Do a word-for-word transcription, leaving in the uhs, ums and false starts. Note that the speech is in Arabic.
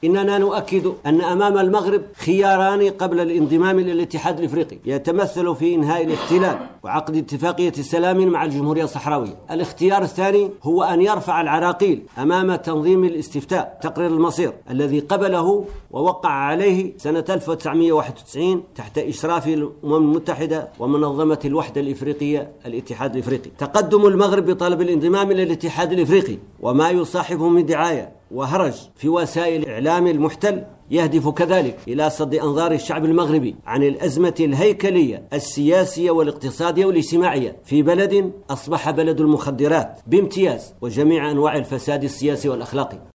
إننا نؤكد أن أمام المغرب خياران قبل الانضمام إلى الاتحاد الإفريقي يتمثل في إنهاء الاحتلال وعقد اتفاقية السلام مع الجمهورية الصحراوية. الاختيار الثاني هو أن يرفع العراقيل أمام تنظيم الاستفتاء تقرير المصير الذي قبله ووقع عليه سنة ألف وتسعمائة وواحد وتسعين تحت إشراف الأمم المتحدة ومنظمة الوحدة الإفريقية الاتحاد الإفريقي. تقدم المغرب بطلب الانضمام إلى الاتحاد الإفريقي وما يصاحبه من دعاية وهرج في وسائل الإعلام المحتل يهدف كذلك إلى صد أنظار الشعب المغربي عن الأزمة الهيكلية السياسية والاقتصادية والاجتماعية في بلد أصبح بلد المخدرات بامتياز وجميع أنواع الفساد السياسي والأخلاقي.